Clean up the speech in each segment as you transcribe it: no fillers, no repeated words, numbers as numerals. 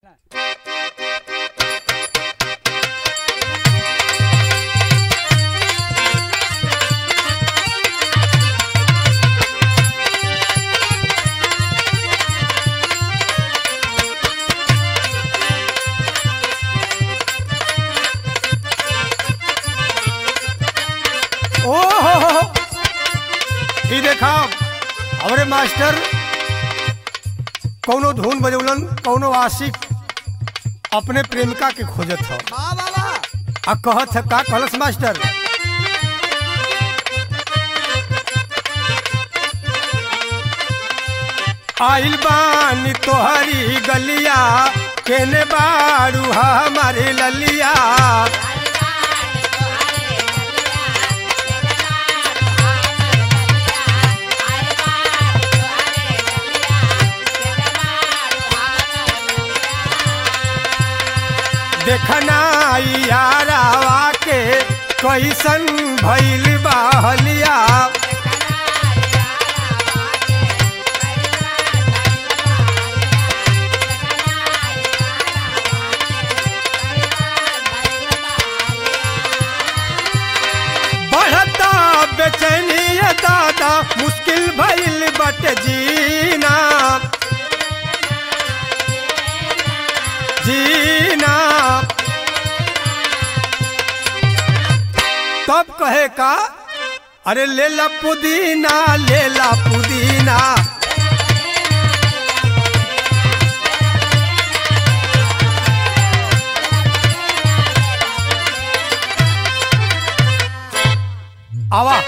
देखा हमारे मास्टर कौनो धुन बजौलन कौनो आशिक अपने प्रेमिका के खोजत हो आ कहत है का कहलस मास्टर आइल बानी तोहरी गलिया केने बारू हमारे ललिया देखना यारावा के कैसन भइल बहलिया बढ़ता बेचैनी दादा मुश्किल भइल बट जीना जीना तब कहे का अरे लेला पुदीना लेला पुदीना आवा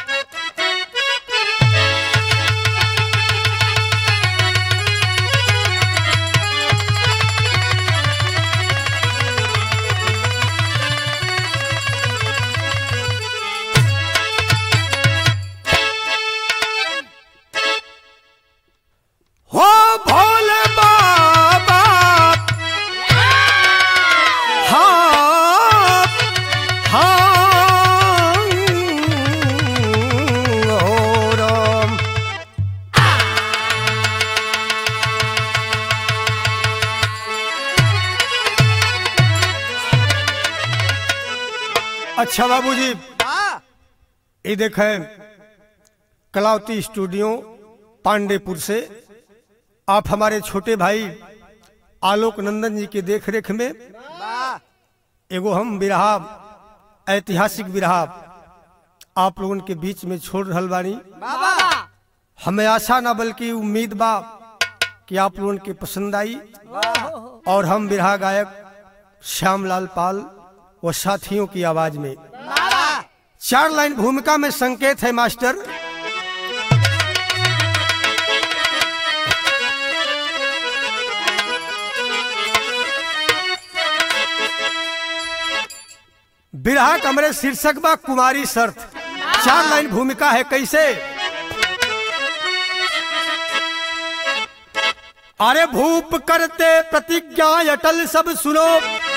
अच्छा बाबूजी ये देखें कलावती स्टूडियो पांडेपुर से आप हमारे छोटे भाई आलोक नंदन जी के देख रेख में एगो हम बिरहा ऐतिहासिक बिरहा आप लोगों के बीच में छोड़ रहल बानी। हमें आशा ना बल्कि उम्मीद बा कि आप लोगों के पसंद आई और हम बिरहा गायक श्यामलाल पाल वो साथियों की आवाज में 4 लाइन भूमिका में संकेत है मास्टर। बिरहा कमरे शीर्षक बा कुमारी शर्त। 4 लाइन भूमिका है कैसे। अरे भूप करते प्रतिज्ञा अटल सब सुनो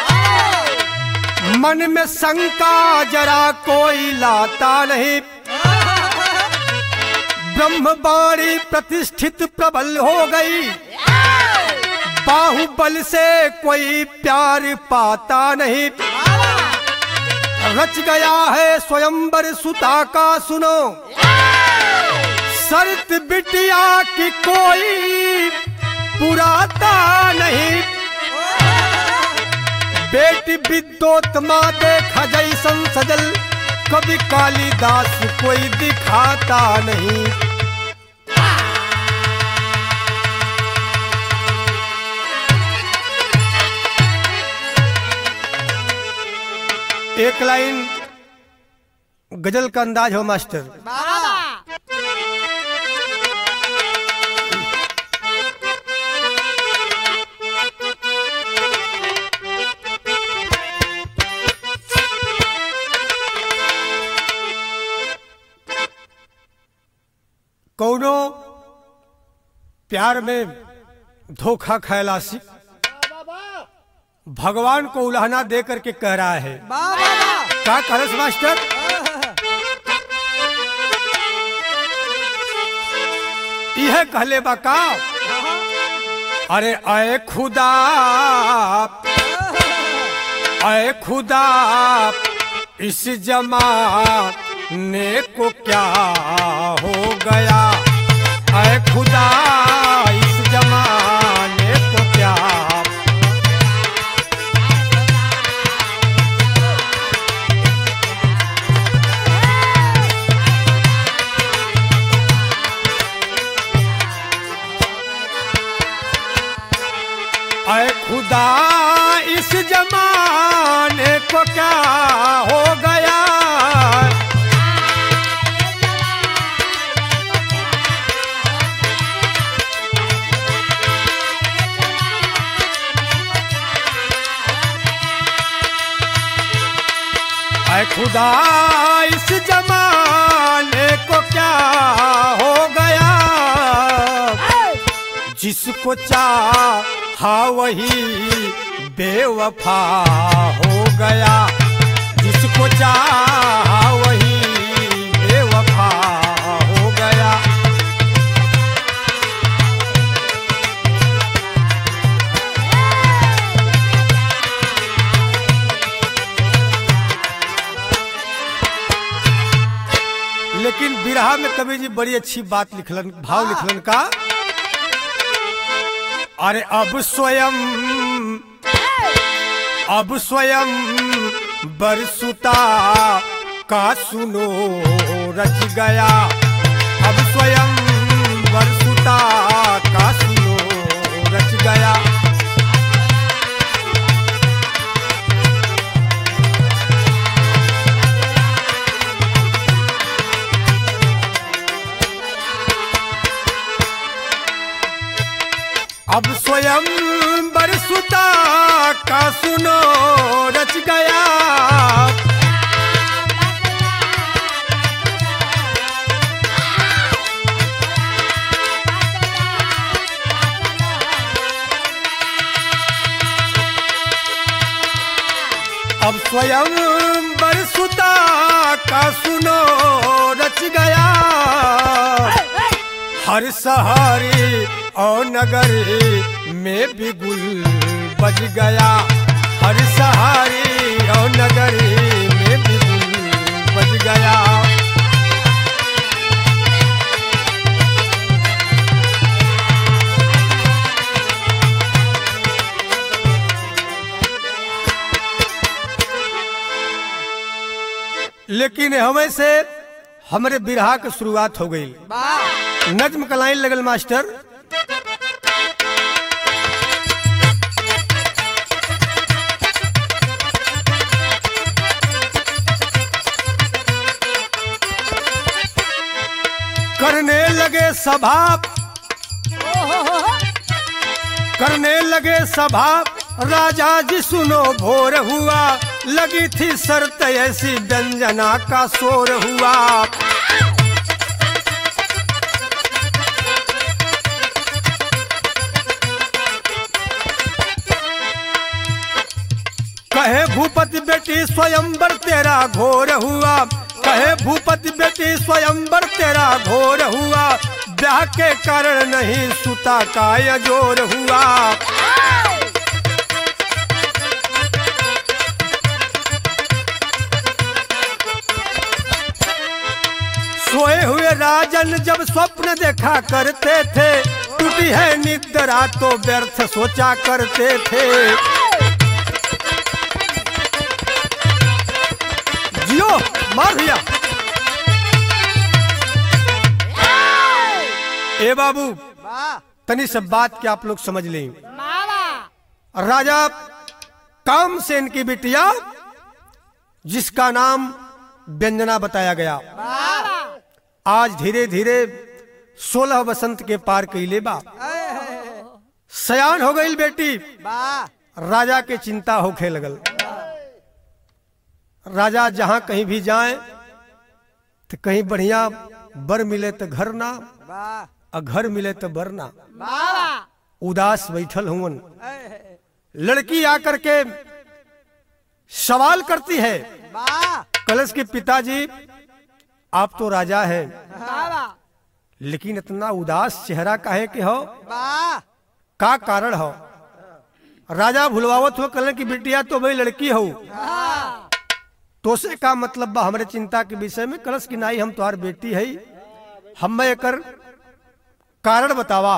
मन में शंका जरा कोई लाता नहीं ब्रह्मवाणी प्रतिष्ठित प्रबल हो गई बाहुबल से कोई प्यार पाता नहीं रच गया है स्वयंवर सुता का सुनो शर्त बिटिया की कोई पुराता नहीं बेटी विद्योत्मा देखा जैसन सजल कभी कालिदास कोई दिखाता नहीं। एक लाइन गजल का अंदाज हो मास्टर। कौनो प्यार में धोखा खैलासी भगवान को उलाहना दे करके कह रहा है क्या करस मास्टर। यह कहले बका अरे आए खुदा, आए खुदा, इस जमाने को क्या हो गया। आए खुदा, इस जमाने को क्या। आए खुदा, इस जमाने को क्या हो गया। आए खुदा, इस जमाने को क्या हो गया। जिसको चाहा वही बेवफा हो गया। जिसको चाहा वही बेवफा हो गया। लेकिन बिरहा में कवि जी बड़ी अच्छी बात लिखलन, भाव लिखलन का। अरे अब स्वयं बरसुता का सुनो रच गया। अब स्वयं बरसुता का सुनो रच गया। अब स्वयं बरसुता का सुनो रच गया। अब स्वयं बरसुता का सुनो रच गया। हर शहर और नगर में भी गुल बज गया। हर शहर और नगर में भी गुल बज गया। लेकिन हमें से हमारे बिरहा की शुरुआत हो गई। नज्म का लाइन लगल मास्टर। करने लगे सभा, करने लगे सभा, राजा जी सुनो भोर हुआ। लगी थी शर्त ऐसी व्यंजना का शोर हुआ। कहे भूपति बेटी स्वयंवर तेरा घोर हुआ। कहे भूपति बेटी स्वयंवर तेरा घोर हुआ। ब्याह के कारण नहीं सुता का यजोर हुआ। सोए हुए राजन जब स्वप्न देखा करते थे। टूटी है निद्रा तो व्यर्थ सोचा करते थे। जियो मार भैया। ए बाबू, तनी सब बात क्या आप लोग समझ लें। राजा कामसेन की बिटिया जिसका नाम व्यंजना बताया गया, आज धीरे धीरे 16 वसंत के पार कैले बा। सयान हो गई बेटी। राजा के चिंता होखे लगल। राजा जहां कहीं भी जाए तो कहीं बढ़िया बर मिले तो घर ना, और घर मिले तो बर ना। उदास बैठल हुवन। लड़की आकर के सवाल करती है, कलश के पिताजी आप तो राजा हैं, लेकिन इतना उदास चेहरा काहे के हो। का कारण हो? राजा भुलवावत हो कल की बिटिया तो भाई लड़की हो, तो से का मतलब बा हमरे चिंता के विषय में? कलश की नाई हम तुम्हार बेटी है, हम एकर कारण बतावा।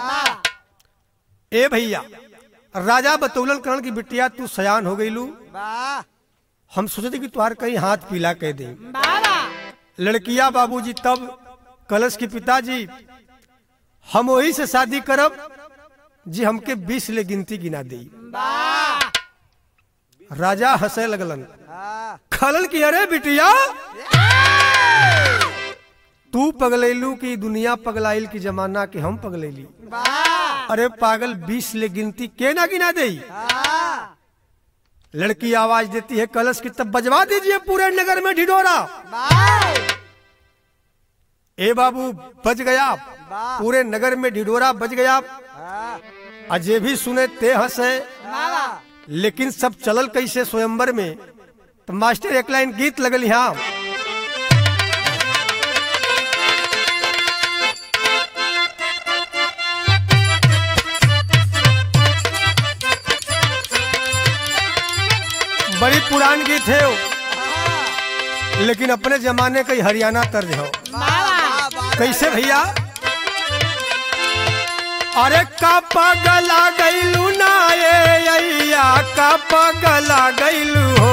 ए भैया राजा बतौलन करण की बिटिया तू सयान हो गईलू, हम सोचते कि तुहार कहीं हाथ पीला कह दे। लड़किया बाबूजी तब कलश के पिताजी हम वही से शादी करब जी हमके 20 ले गिनती गिना दे। राजा हंसे लगलन, खलन की अरे बिटिया तू पगलैलू की दुनिया पगलाइल की जमाना के हम पगलैली। अरे पागल 20 ले गिनती के ना गिना दे। लड़की आवाज देती है कलश की तब बजवा दीजिए पूरे नगर में ढिढोरा। ए बाबू बज गया, पूरे नगर में ढिढोरा बज गया। अजय भी सुने ते हंसे, लेकिन सब चलल कैसे स्वयंवर में? तो मास्टर एक लाइन गीत लगल यहाँ, बड़ी पुरान गीत है वो, लेकिन अपने जमाने का हरियाणा तर्ज हो। कैसे भैया? अरे का पगला गईलू ना ये का पगला गईलू हो,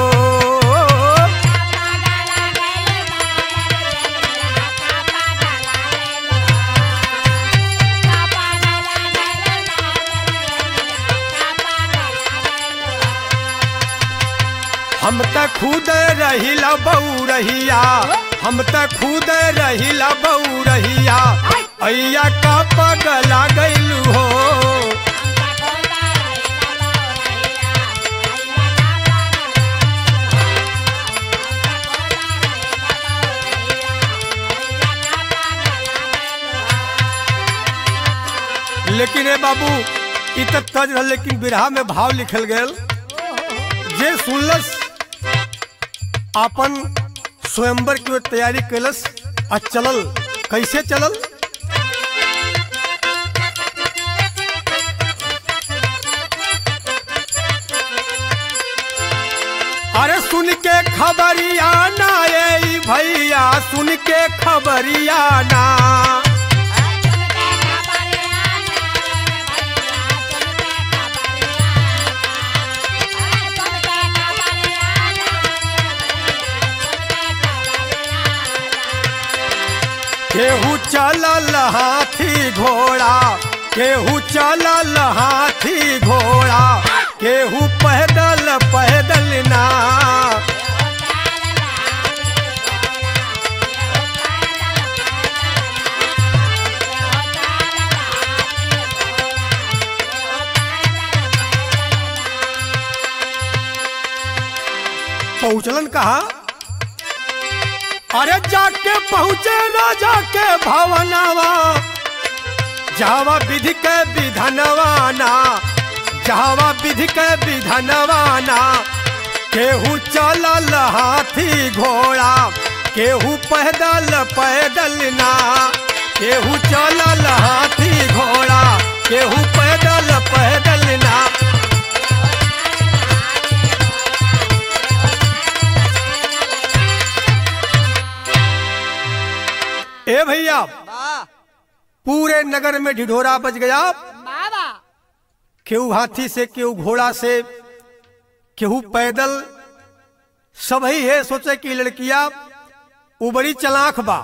हम त खुद रहिला बऊ रहिया, हम त खुद रहिला बऊ रहिया, अय्या का पगला गईलू हो। लेकिन ए बाबू इत तज रह, लेकिन बिरहा में भाव लिखल गयल जे सुनलस अपन स्वयंवर की तैयारी कैलस आ चलल। कैसे चलल? अरे सुन के खबरिया ना ये भैया, सुन के खबरिया ना, केहू चलल हाथी घोड़ा, केहू चलल हाथी घोड़ा, केहू पैदल पैदल ना। पहुंचलन कहा? अरे जाके पहुँचे ना जाके भवनवा, जावा विधि के विधनवाना, जावा विधि के विधनवाना। केहू चलल हाथी घोड़ा, केहू पैदल पैदल ना, केहू चलल हाथी घोड़ा, केहू पैदल पैदल ना। ए भैया पूरे नगर में ढिढोरा बज गया। केहू हाथी से, केहू घोड़ा से, केहू पैदल, सब ही है सोचे कि लड़किया वो बड़ी चलाक बा,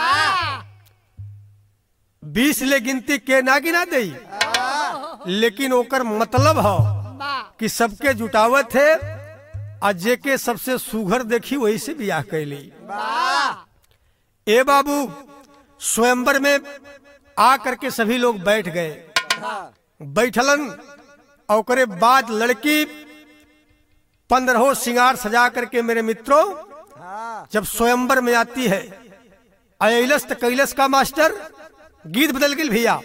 20 ले गिनती के ना गिना दे। लेकिन ओकर मतलब हो कि सबके जुटावत है, आ जेके सबसे सुघर देखी वही से बियाह कैली। ए बाबू स्वयंवर में आ करके सभी लोग बैठ गए। बैठलन और करे बाद लड़की 15 श्रृंगार सजा करके मेरे मित्रों जब स्वयंवर में आती है, अयलस त कैलस का मास्टर गीत बदल गई भैया।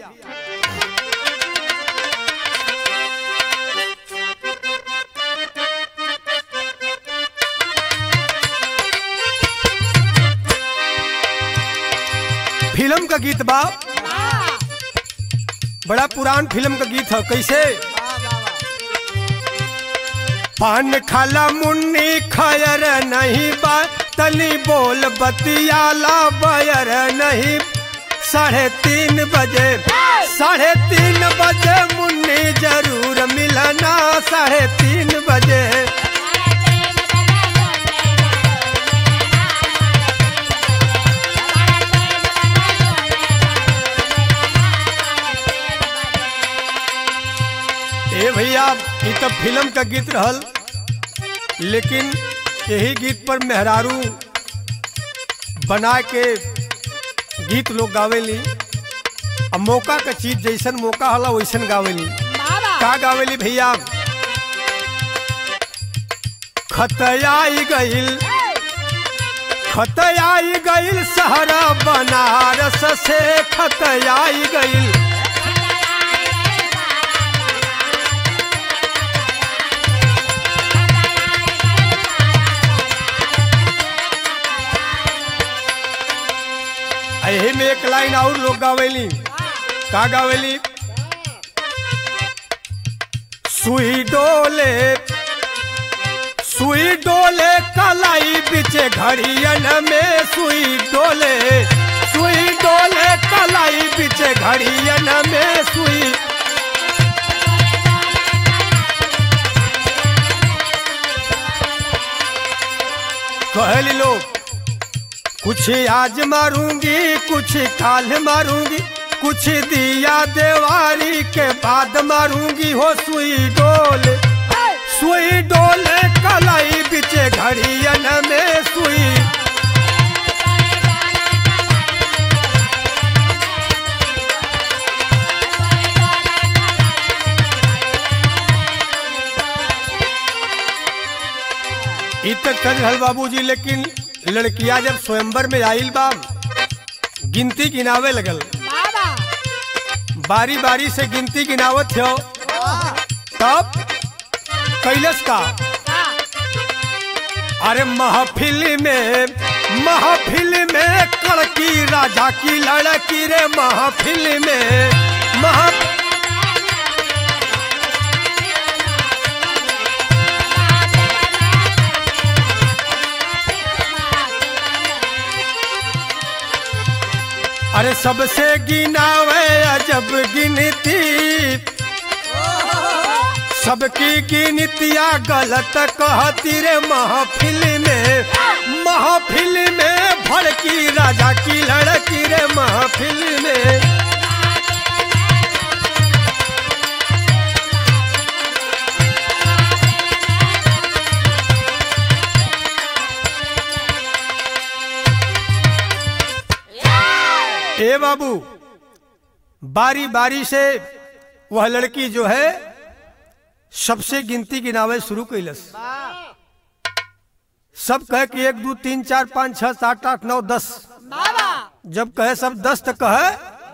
फिल्म का गीत बा, बड़ा पुरान फिल्म का गीत है। कैसे? पान खाला मुन्नी खयर नहीं बा तनी बोल बतियाला बयर नहीं। 3:30 बजे 3:30 बजे मुन्नी जरूर मिलना 3:30 बजे। ए भैया ये तो फिल्म का गीत रहल, लेकिन यही गीत पर मेहरारू बना के गीत लोग गावेली। अब मौका का चीज जैसन मौका होला वैसन गावेली। का गावेली भैया? खतयाई गइल सहरा बनारस से खतयाई गइल। यही में एक लाइन और लोग गावेली। का गावेली? सुई डोले कलाई बिचे घड़ियन में। सुई डोले कलाई बिचे घड़ियन में। सुई कहली लोग कुछ आज मारूंगी कुछ काल मारूंगी, कुछ दिया देवारी के बाद मारूंगी हो। सुई डोले कलाई बिचे घड़ियन में। सुई इतना कर रहल बाबूजी, लेकिन लड़किया जब स्वयंवर में आइल बा गिनती गिनावे लगल। बारी बारी से गिनती गिनावत हो। तब कैलस का? अरे महफिल में कड़की राजा की लड़की रे। महफिल में अरे सबसे गिनावे अजब गिनती, सबकी गिनतिया गलत कहती रे। महफिल में भड़की राजा की लड़की रे। महफिल में ए बाबू बारी बारी से वह लड़की जो है सबसे गिनती गिनावे शुरू कैलस। सब कहे कि 1 2 3 4 5 6 7 8 9 10। जब कहे सब 10 तक कहे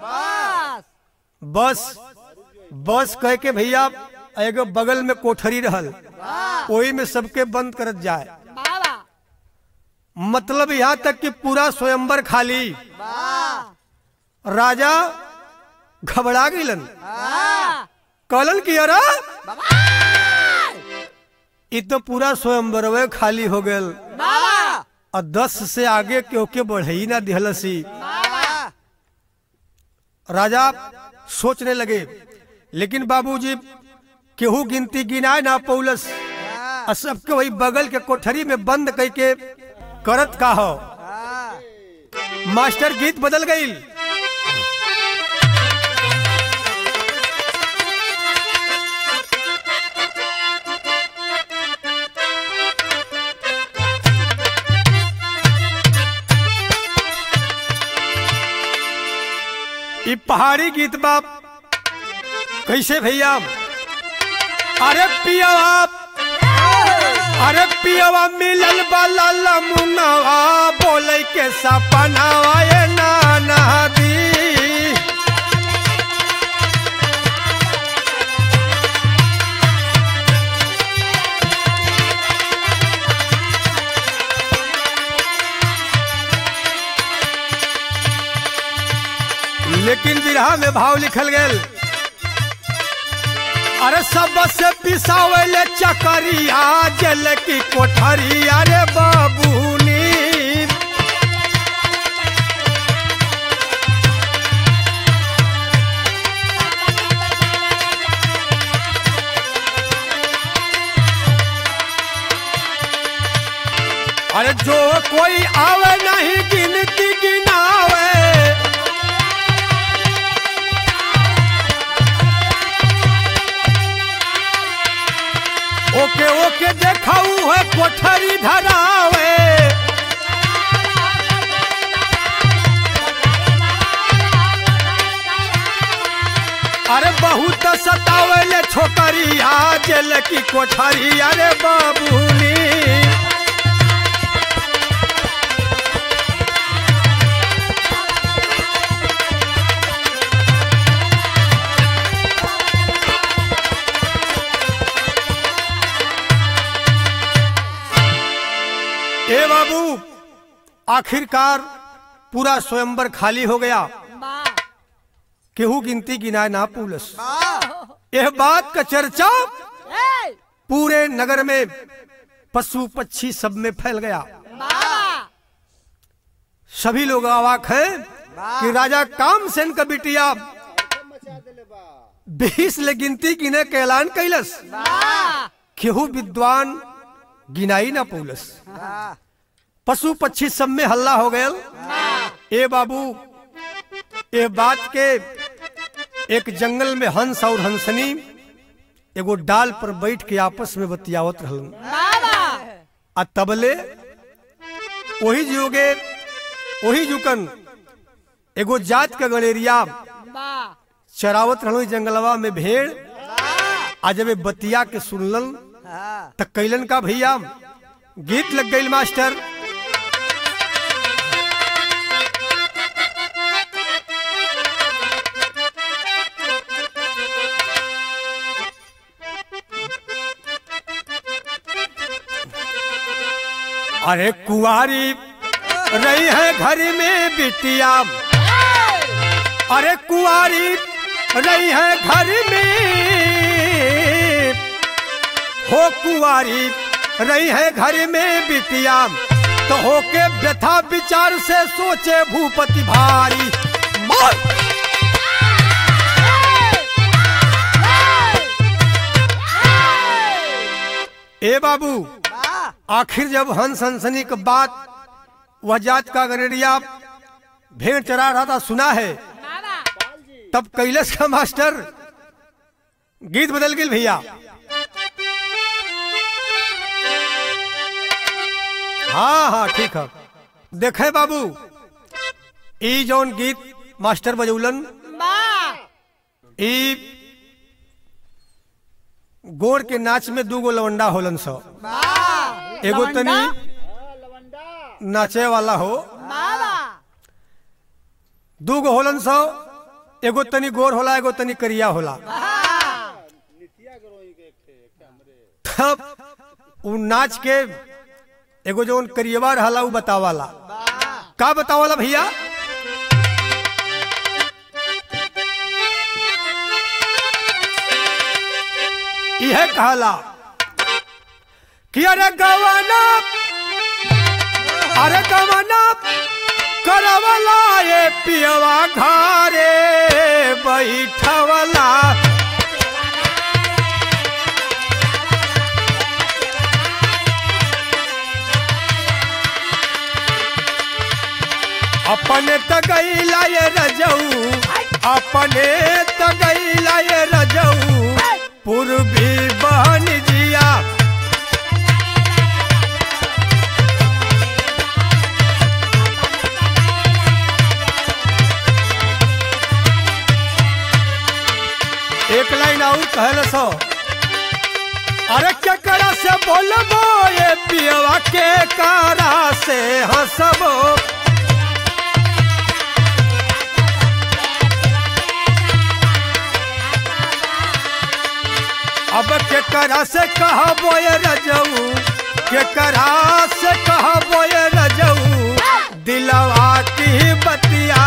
बस कह के भैया एगो बगल में कोठरी रहल, वही में सबके बंद करत जाए। मतलब यहाँ तक कि पूरा स्वयंवर खाली। राजा घबरा गइलन, कहलन कि अरे इ तो पूरा स्वयंवर खाली हो गल और 10 से आगे क्योंकि बढ़ई ना दिहलसी। राजा सोचने लगे, लेकिन बाबूजी केहू गिनती गिनाए ना पौलस। सबके वही बगल के कोठरी में बंद करके करत का हो। मास्टर गीत बदल गई। ये पहाड़ी गीत बाप कैसे भैया? अरे पियवा मिलल बाला लमुनवा बोले के सपनावा ये नाना दी। लेकिन बिरहा में भाव लिखल गया अरे सबसे पिसावले चकरिया जल की कोठरिया रे बाबूनी। अरे जो कोई आवे नहीं गिनती गिनावे, ओके ओके देखाऊ है कोठरी धरावे। अरे बहुत सतावले छोकरिया जेल की कोठरी अरे बाबूनी। ए बाबू आखिरकार पूरा स्वयंवर खाली हो गया, केहू गिनती गिनाए ना पुलस। यह बात का चर्चा पूरे नगर में पशु पक्षी सब में फैल गया। सभी लोग अवाक हैं कि राजा कामसेन का बिटिया 20 ले गिनती गिने के ऐलान कैलस, केहू विद्वान गिनाई ना पुलस। पशु पक्षी सब में हल्ला हो गया। ए बाबू ए बात के एक जंगल में हंस और हंसनी एगो डाल पर बैठ के आपस में बतियावत रहलन। आ तबले वही जोगे वही जुकन एगो जात का गलेरिया चरावत रहलो जंगलवा में भेड़। आ जब बतिया के सुनलन त कैलन का भैया गीत लग गई मास्टर। अरे कुंवारी रही है घर में बिटिया, अरे कुंवारी रही है घर में, हो कुंवारी रही है घर में बिटिया, तो होके व्यथा विचार से सोचे भूपति भारी। ए बाबू आखिर जब हंस हंसनी की बात वह जात का गरेरिया भेड़ चरा रहा था सुना है, तब कैलाश का मास्टर गीत बदल गई भैया। हाँ हाँ ठीक है। देखे बाबू ई जौन गीत मास्टर बजौलन ई गोर के नाच में दूगो लवंडा होलन सो, एगो तनी नाचे वाला हो, दूगो होलन सो, एगो तनी गोर होला एगो तनी करिया होला। तब उ नाच के एगो जौन करियवा रहला उ बतावाला का बतावाला भैया। यह कहला कि अरे गवाना करवला ये पियवा घरे बैठवला, अपने तगैला ये रजऊ, अपने तगैला ये रजऊ पूर्वी बहन जिया। एक लाइन और कहल सो, अरे केकरा से बोलबो ये पियवा के कारा से हंसबो, अब केकरा से कहबो ये रजऊ, केकरा से कहबो ये रजऊ दिलवा की बतिया।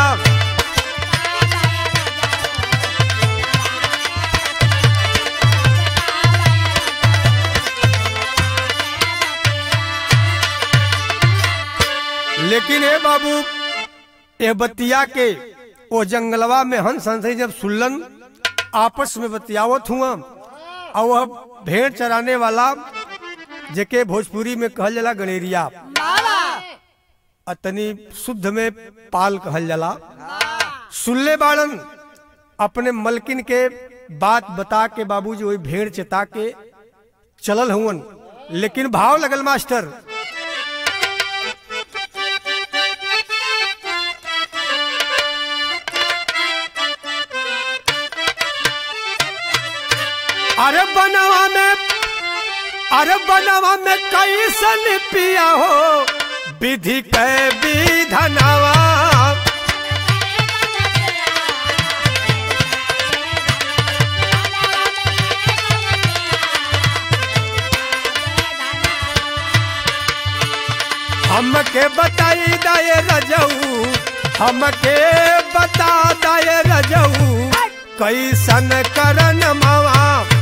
लेकिन ए बाबू ए बतिया के वो जंगलवा में हंस हंस जब सुल्लन आपस में बतियावत हुआ और वह भेड़ चराने वाला जेके भोजपुरी में कहल जाला गणेरिया, अतनी शुद्ध में पाल कहल जाला, सुल्ले बाड़न अपने मलकिन के बात बता के बाबूजी वही भेड़ चेता के चलल हुवन। लेकिन भाव लगल मास्टर, अरे बनवा में कैसन पिया हो विधि के विधनवा, हमके बताई दाए रजऊ, हमके बता दाए रजऊ कैसन करन मावा,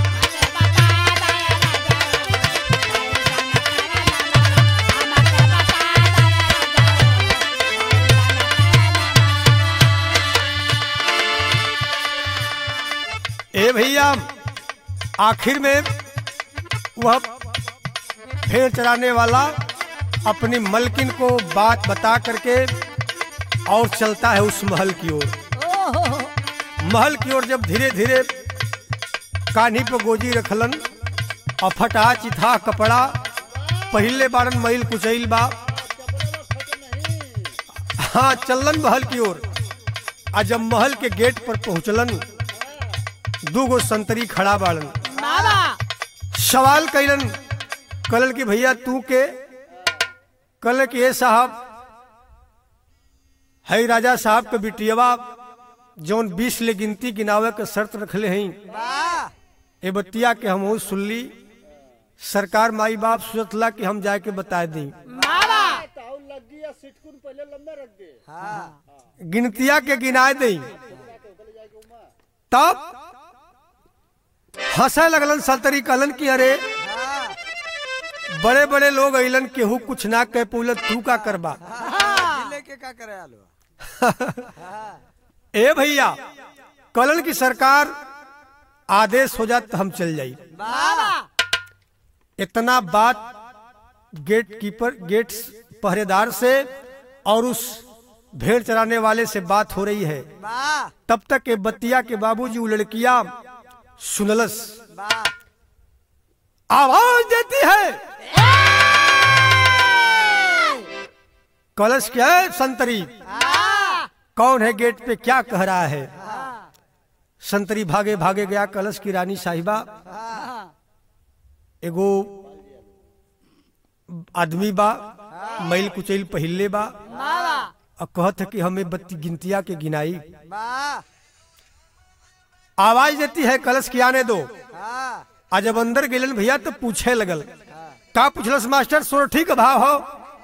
ए भैया आखिर में वह भेड़ चराने वाला अपनी मलकिन को बात बता करके और चलता है उस महल की ओर। महल की ओर जब धीरे धीरे कान्ही पर गोजी रखलन और फटा चिथा कपड़ा पहले बारन मैल कुचैल बा, हाँ चलन महल की ओर। आ जब महल के गेट पर पहुंचलन दूगो संतरी खड़ा बाड़न, सवाल कैलन, कलन की भैया तू के, कल के ये साहब है राजा साहब के बिटियवा जौन 20 ले गिनती गिनावे के शर्त रखले हैं, ए बतिया के हम सुनली, सरकार माई बाप सोचला कि हम जाके बता दी, गिनतिया के गिनाए दी। तब हंसे लगलन संतरी, कहलन की अरे बड़े बड़े लोग अइलन केहू कुछ ना कह पूल तू का करबा, का करे ए भैया कहलन की सरकार आदेश हो जात हम चल जाई। इतना बात गेट कीपर गेट पहरेदार से और उस भेड़ चराने वाले से बात हो रही है। तब तक के बतिया के बाबूजी वो लड़कियां सुनलस, आवाज देती है, कलश क्या है संतरी, कौन है गेट पे क्या कह रहा है। संतरी भागे भागे गया, कलश की रानी साहिबा एगो आदमी बा मैल कुचैल पहिले बा और कहत है कि हमें बत्ती गिनतिया के गिनाई। आवाज देती है कलश की आने दो। आज जब अंदर गेलन भैया तो पूछे लगल, का पूछलस मास्टर, सोरठी का भाव हो।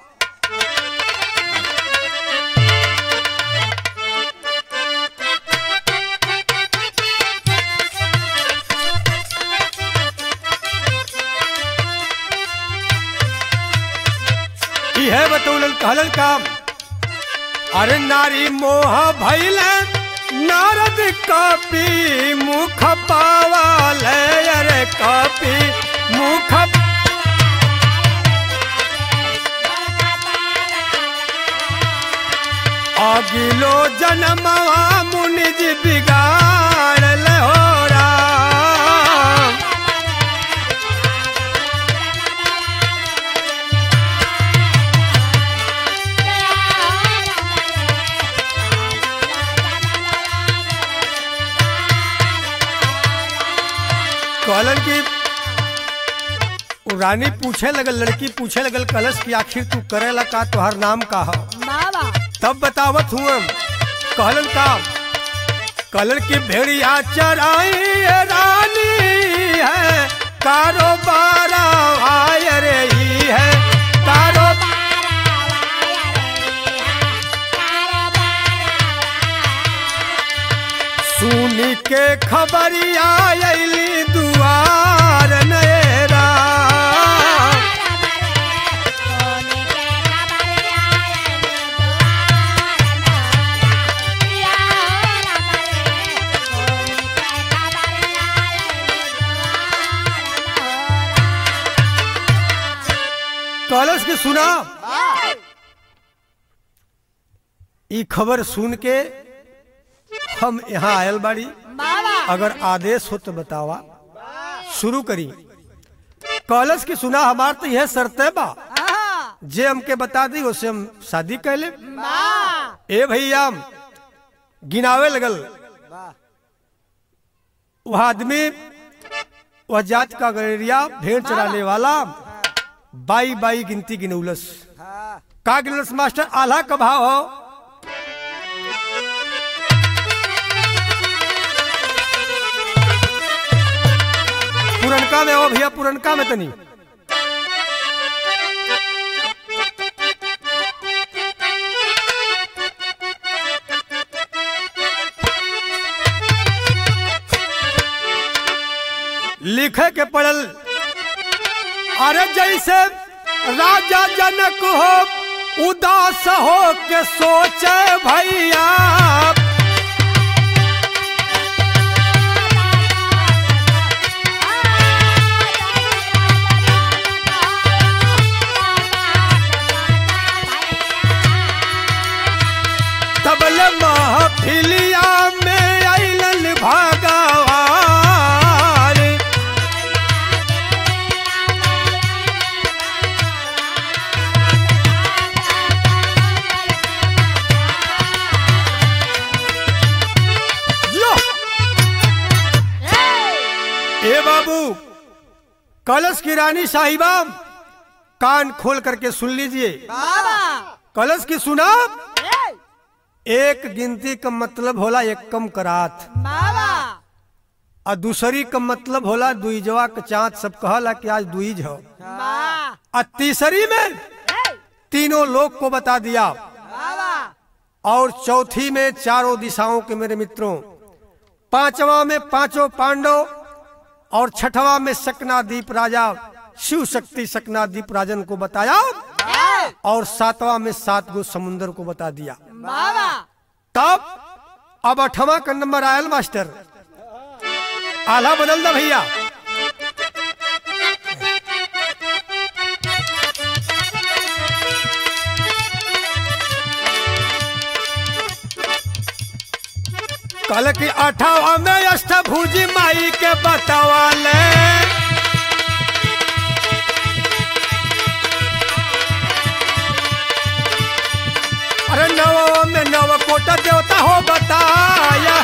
है बतौलन कहलन काम, अरे नारी मोह भइल नारद कापी मुख पावाल, अरे कापी मुख अगिलो जन्मवा मुनिज बिगाड़ हो राम। कहलन की रानी पूछे लगल, लड़की पूछे लगल कलश की आखिर तू करेला का, तुहार नाम का हो। तब बतावत हुआ, कहलन का, कहलन की भेड़िया चराई रानी है कारोबार आय रही है, सुनी के खबरिया अइली दुआर नएरा। कॉलेज के सुना ई खबर सुन के हम यहाँ आयल बाड़ी। अगर आदेश हो तो बतावा, शुरू करी। कॉलेज की सुना हमार तो यह शर्त है बा, जे हमके बता दी उसे हम शादी कर ले। ए भैया गिनावे लगल, वह आदमी वह जात का गलेरिया भेड़ चराने वाला बाई बाई गिनती गिनौलस। का गिनौलस मास्टर? आल्हा का भाव हो। पुरनका में हो भैया, पुरनका में तनी लिखे के पड़ल। अरे जैसे राजा जनक हो उदास हो के सोचे भैया, तबल महफिलिया में अइलन भगवान। ए बाबू, कलश की रानी साहिबा कान खोल करके सुन लीजिए। कलश की सुना, एक गिनती का मतलब होला एक कम करात, और दूसरी का मतलब होला दुई जवा का चाँद। सब कहला कि आज दुईज हो। और तीसरी में तीनों लोग को बता दिया, और चौथी में चारों दिशाओं के मेरे मित्रों, पांचवा में पांचों पांडव, और छठवा में सकनादीप राजा शिव शक्ति सकनादीप राजन को बताया, और सातवां में 7 गो समुंदर को बता दिया। तब अब 8वां का नंबर आयल मास्टर। आला बदल दा भैया। कल की 8वां में अष्टभुजी माई के बतावाले। अरे 9वां में 9 कोटा देवता हो बताया।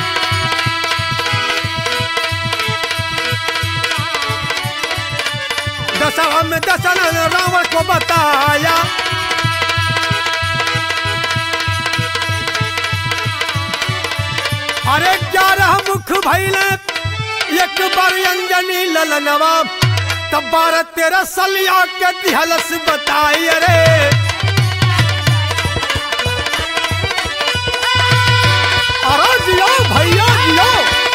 10वां में 10 रावण को बताया। अरे 11 मुख भैले एक बार अंजनी ललनवा, तब 12-13 सलिया के दिहलस बताई। अरे जियो भैया जियो।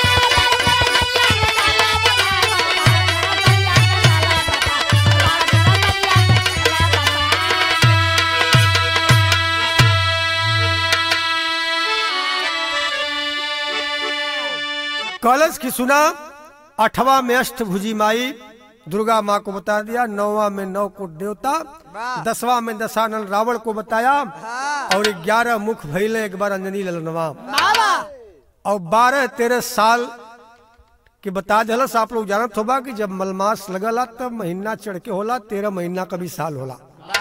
कलश की सुना, 8वां में अष्टभुजी माई दुर्गा माँ को बता दिया। 9वां में 9 कोट देवता, 10वां में दशानन रावण को बताया, और 11 मुख भैले एक बार अंजनी ललनवा, और 12-13 साल के बता दिलस। आप लोग जानत होगा कि जब मलमास लगला तब महीना चढ़ के होला, 13 महीना का भी साल होला।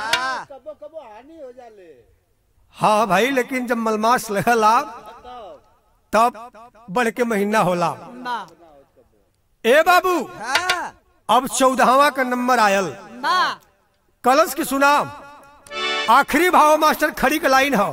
हाँ भाई, लेकिन जब मलमास लगला तब बढ़ के महीना होला। ए बाबू, अब 14वां का नंबर आयल। कलश की सुना, आखिरी भाव मास्टर खड़ी का लाइन हो।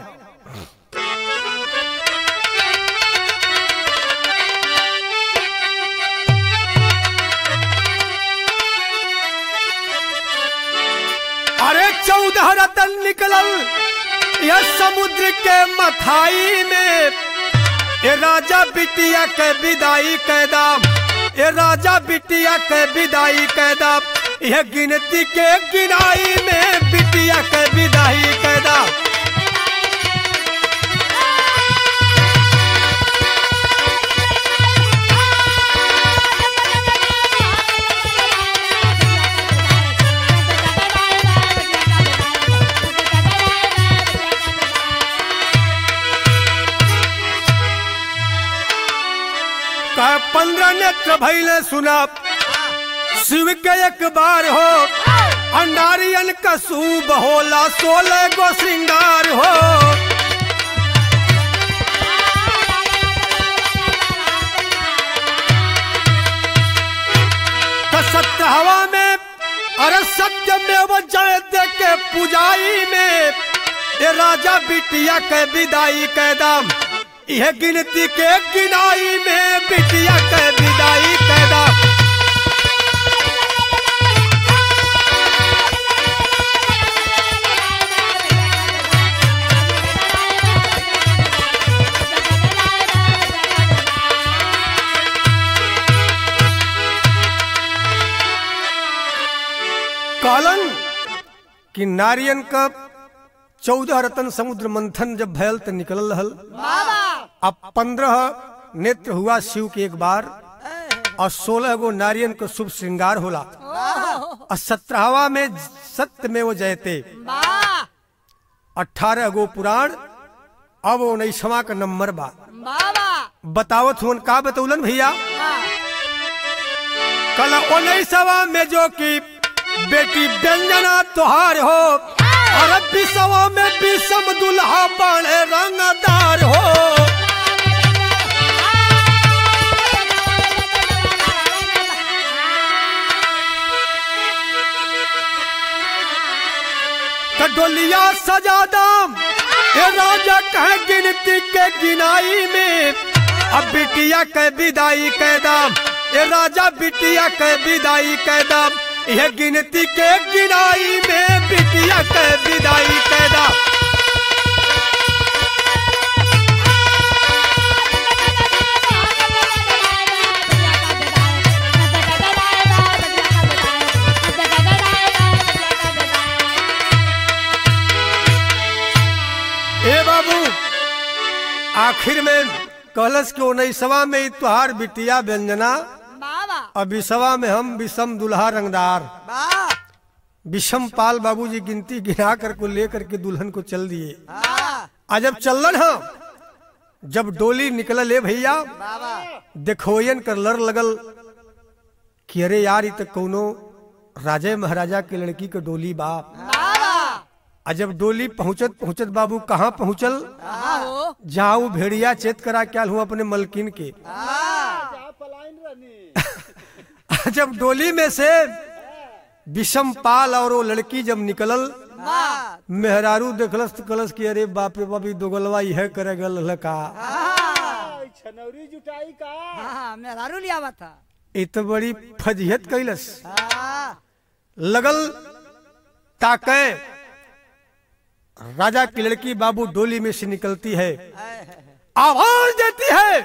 अरे 14 रतन निकलल यह समुद्र के मथाई में, ए राजा बिटिया के विदाई कैदाम, ए राजा बिटिया के विदाई कैदाम, यह गिनती के गिनाई में बिटिया के विदाई कैदाम। नरेंद्र नेत्र भैले सुना शिव के एक बार हो नारियल का सूब होला 16 गो श्रृंगार हो। सत्रहवा में अरे सत्य में वो जय दे के पुजाई में ये राजा बिटिया के विदाई के दाम यह गिनती के गिनाई में बिटिया के विदाई के दाम। कहलन कि नारियन का 14 रतन समुद्र मंथन जब भयल तो निकल रहल। अब 15 नेत्र हुआ शिव के एक बार और 16 गो नारियन को शुभ श्रृंगार होला और 17वां में सत्य में वो जयते 18 गो पुराण। अब 19वां का नंबर बा बतावत हुन का बतौलन भैया। कल 19वां में जो कि बेटी व्यंजना तुहार हो और 20वां में विषम दुल्हा बड़े रंगदार हो। डोलिया सजा दाम ये राजा कहे गिनती के गिनाई में अब बिटिया के विदाई के दाम ये राजा बिटिया के विदाई के दाम यह गिनती के गिनाई में बिटिया के विदाई के दाम। ए बाबू आखिर में कहलस के 19वां में तुहार बिटिया व्यंजना और 20वां में हम विषम दुल्हा रंगदार। विषम पाल बाबूजी गिनती गिना कर को लेकर के दुल्हन को चल दिए। आज जब चलन हा जब डोली निकल ले भैया देखोयन कर लड़ लगल कि अरे यार ये तो कोनो राजे महाराजा के लड़की के डोली बाप। जब डोली पहुंचत पहुंचत बाबू कहाँ पहुंचल जहाँ वो भेड़िया चेत करा क्या हूँ अपने मलकिन के। जब डोली में से विषम पाल और वो लड़की जब निकलल मेहरारू देखलस तो कलस की अरे बाप रे बाबी दोगलवा यह करे गल का छनौरी जुटाई का मेहरारू लिया था। इत बड़ी फजियत कैलस लगल ताके राजा की लड़की बाबू डोली में से निकलती है आवाज देती है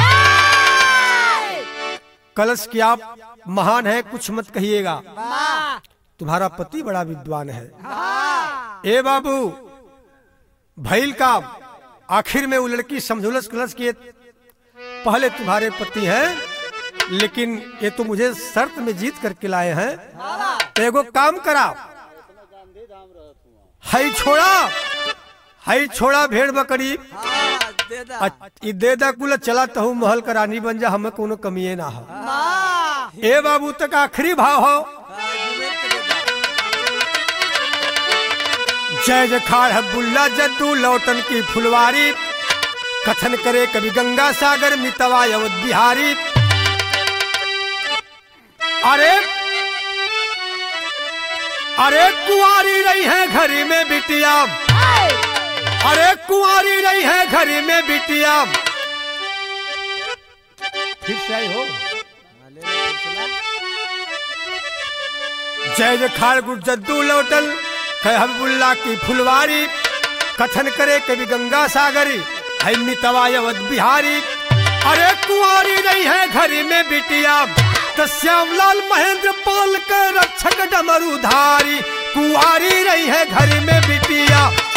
कलश की आप महान है कुछ मत कहिएगा तुम्हारा पति बड़ा विद्वान है। ए बाबू भैल का आखिर में वो लड़की समझौलस कलश के पहले तुम्हारे पति हैं लेकिन ये तो मुझे शर्त में जीत करके लाए हैं तो एगो काम करा हई छोड़ा भेड़ बकरी दे दा कुल चला तहु महल का रानी बन जा हमें कोनो कमिए ना हो। ए बाबू तक आखिरी भाव हो जय जखाड़ है बुल्ला जद्दू लौटन की फुलवारी कथन करे कभी गंगा सागर मितवा अवध बिहारी। अरे कुंवारी रही है घरी में बिटिया अरे कुंवारी रही है घरी में बिटिया फिर से आई हो जय जखाड़ गुजद्दू लौटल हबीबुल्ला की फुलवारी कथन करे कभी गंगा सागरी है मितवा अवध बिहारी। अरे कुंवारी रही है घरी में बिटिया तो श्यामलाल महेंद्र पाल का रक्षक डमरूधारी कुंवारी रही है घरी में बिटिया